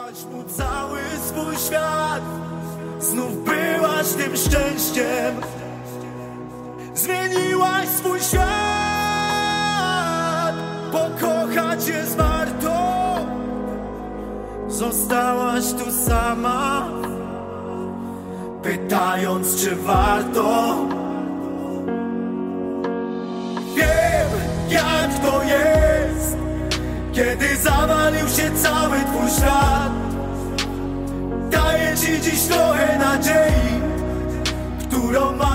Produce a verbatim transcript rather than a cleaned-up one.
Dałaś mu cały swój świat, znów byłaś tym szczęściem. Zmieniłaś swój świat, pokochać jest warto. Zostałaś tu sama, pytając, czy warto. Wiem, jak to jest, kiedy zawalił się cały twój świat. Daję ci dziś trochę nadziei, którą masz.